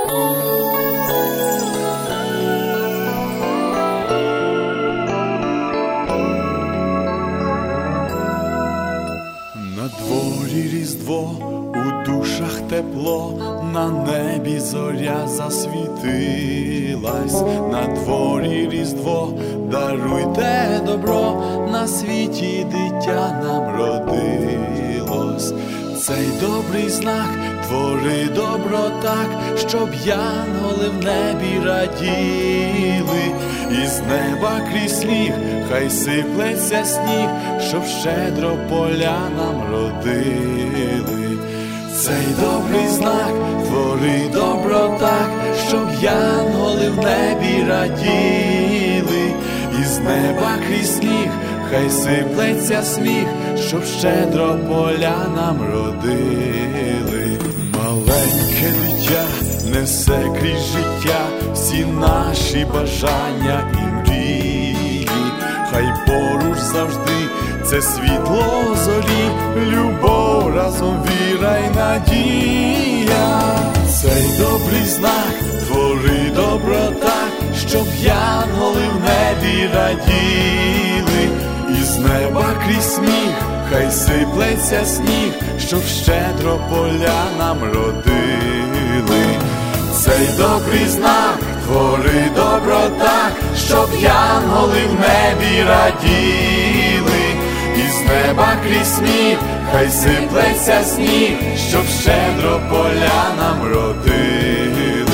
На дворі Різдво, у душах тепло, на небі зоря засвітилась. На дворі Різдво, даруйте добро, на світі дитя нам родилось. Цей добрий знак твори добро так, щоб янголи в небі раділи. Із неба крізь сніг, хай сиплеться сніг, щоб щедро поля нам родили. Цей добрий знак твори добро так, щоб янголи в небі раділи. Із неба крізь сніг, хай сиплеться сміх, щоб щедро поля нам родили. Маленьке дитя несе крізь життя всі наші бажання і мрії. Хай поруч завжди це світло зорі, любов, разом віра й надія. Цей добрий знак твори добро так, щоб янголи в небі раділи. Із неба крізь сміх, хай сиплеться сніг, щоб щедро поля нам родили. Цей добрий знак твори добро так, щоб янголи в небі раділи. Із неба крізь сміх, хай сиплеться сніг, щоб щедро поля нам родили.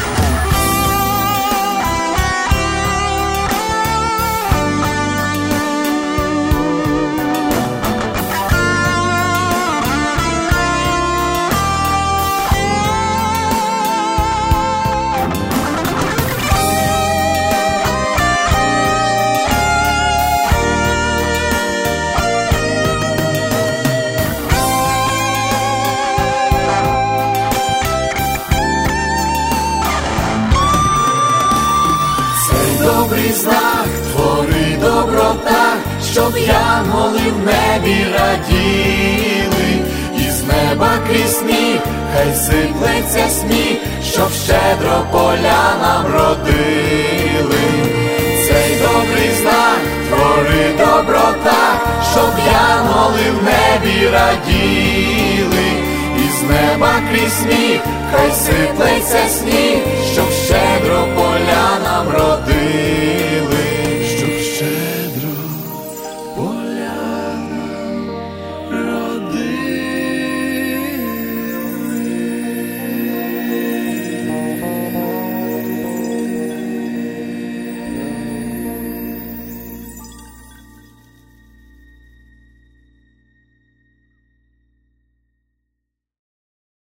Добрий знак твори добро так, щоб янголи в небі раділи. Із неба крізь сніг, хай сиплеться сміх, щоб щедро поля нам родили. Цей добрий знак твори добро так, щоб янголи в небі раділи. Із неба крізь сніг, хай сиплеться сніг, щоб щедро поля нам родили.